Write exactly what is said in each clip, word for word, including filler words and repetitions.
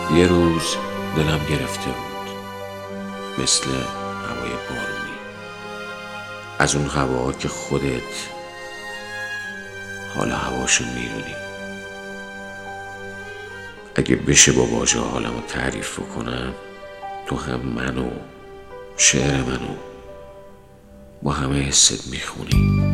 یه روز دلم گرفته بود، مثل هوای بارونی، از اون هوا که خودت حال هواشو میدونی. اگه بشه با واژه حالمو تعریف بکنم، تو هم منو، شعر منو با همه حست میخونی.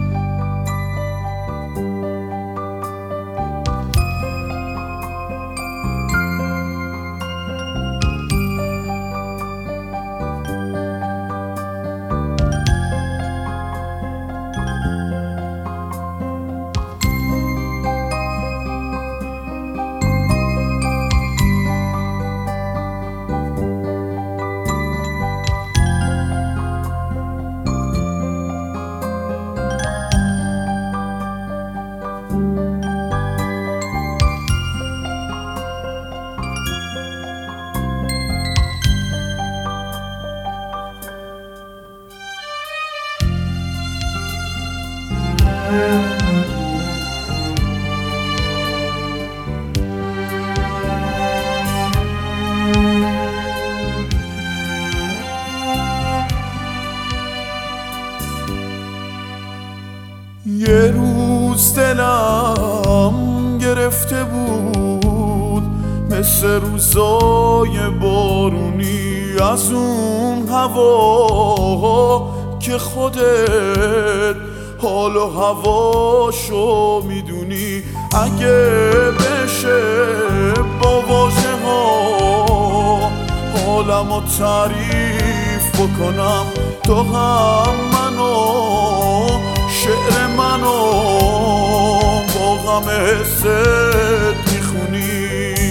یه روز دلم گرفته بود، مثل روزای بارونی، از اون هوا که خودت حال و هواشو میدونی. اگه بشه با واژه ها حالمو تعریف بکنم، تو هم منو، شعر منو با غم حست میخونی.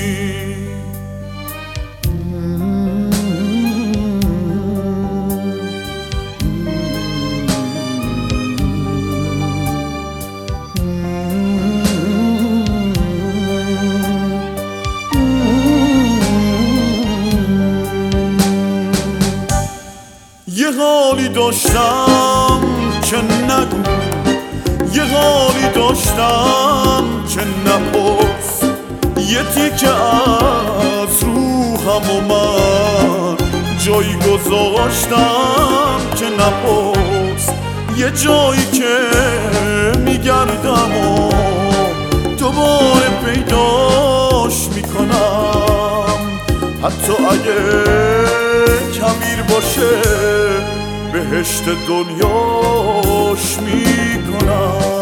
یه حالی داشتم که نگو، یه حالی داشتم که نپرس، یه تیکه از روحم و من جایی گذاشتم که نپرس. یه جایی که میگردم و دوباره پیداش میکنم، حتی اگه کبیر باشه بهشت دنیاش میکنم.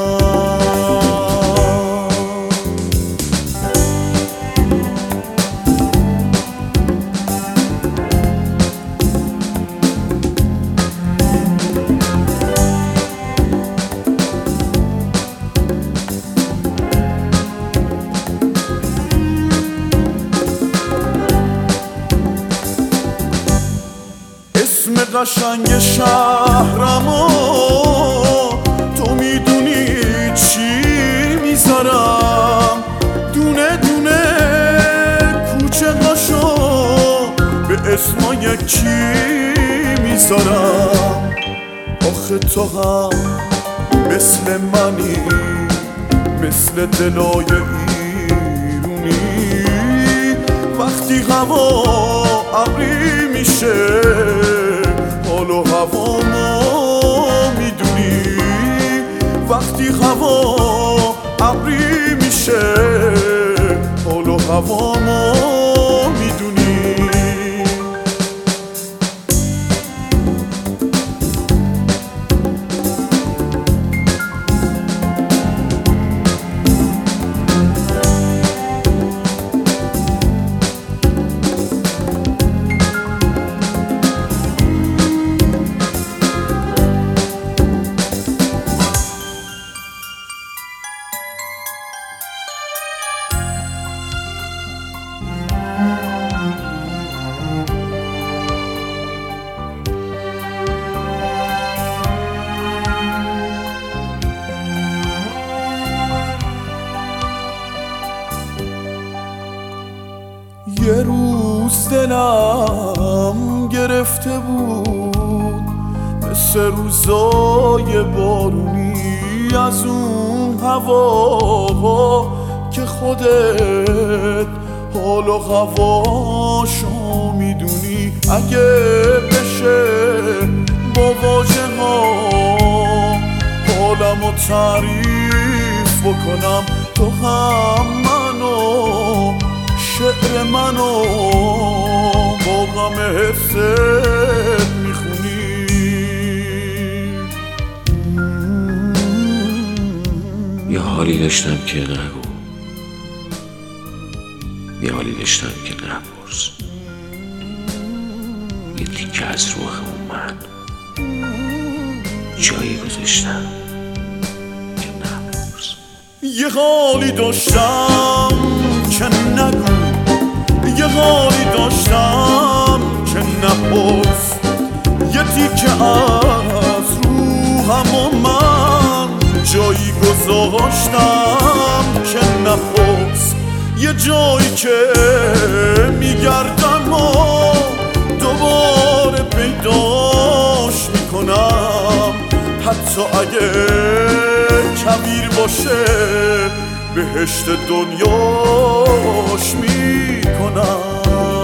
اسم قشنگ شهرمو تو میدونی چی میذارم، دونه دونه کوچه هاشو به اسمای کی میذارم. آخه تو هم مثل منی، مثل دلای ایرونی، وقتی هوا ابری میشه حال و هوامو میدونی. وقتی هوا ابری میشه حال و هوامو میدونی. یه روز دلم گرفته بود، مثل روزای بارونی، از اون هوا که خودت حال و هواشو میدونی اگه بشه با واژه ها حالمو تعریف بکنم تو هم منو شعر منو با غم حست میخونی یه حالی داشتم که نگو، یه حالی داشتم که نپرس، یه تیکه از روحمون من جایی گذاشتم که نپرس. یه حالی داشتم که نگو، یه حالی داشتم که نپرس، یه تیکه از روحم و من جایی گذاشتم که نپرس. یه جایی که میگردم و دوباره پیداش میکنم، حتی اگه کبیر باشه بهشت دنیاش میکنم.